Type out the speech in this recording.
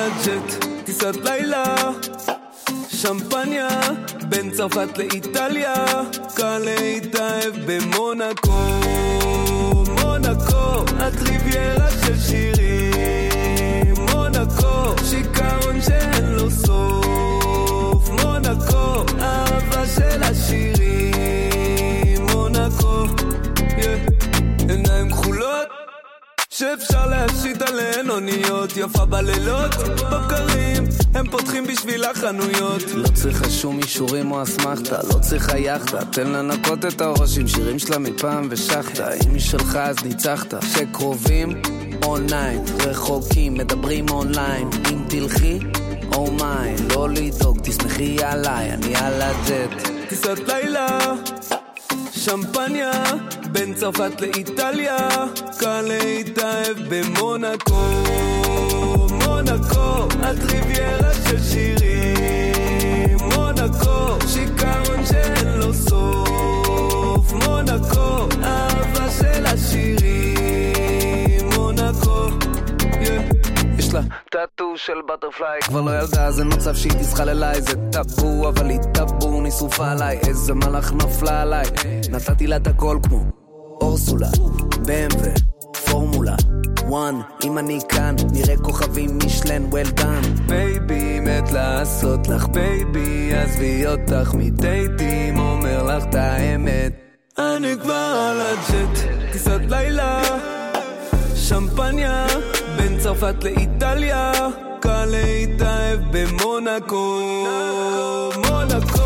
הג'ט, טיסת לילה, שמפניה, בין צרפת לאיטליה, קל להתאהב במונקו, מונקו, הטריביירה של שירים, מונקו, שיקרון שאין לו סוף, מונקו, אהבה של השירים, מונקו, עיניים כחולות שאפשר להשית עליהן אוניות, יפה בלילות, בבקרים הם פותחים בשביל החנויות. לא צריכה שום אישורים או אסמכתה, לא צריכה יחדה, תן לנקות את הראש עם שירים שלה מפעם ושחתה. אם היא שלך אז ניצחת, שקרובים אונליין, רחוקים מדברים אונליין, אם תלכי או מיין, לא לדאוג תשמחי עליי, אני על הג'ט, טיסת לילה, שמפניה, בין צרפת לאיטליה, קל להתאהב במונקו, מונקו, הטריביירה של שירים, מונקו, שיקרון שאין לו סוף, מונקו, אהבה של השירים, מונקו, יש לה טאטו של בטרפליי, כבר לא ילדה, זה מצב שהיא תסחל אליי, זה טאבו אבל היא טאבו, נשרופה עליי, איזה מלאך נפלה עליי, נתתי לה את הכל כמו אורסולה, BMW, פורמולה 1, אם אני כאן, נראה כוכבים משלן, well done. בייבי, מת לעשות לך בייבי, עזבי אותך מדייטים, אומר לך את האמת, אני כבר על הג'ט, טיסת לילה, שמפניה, בין צרפת לאיטליה, קל להתאהב במונקו, מונקו,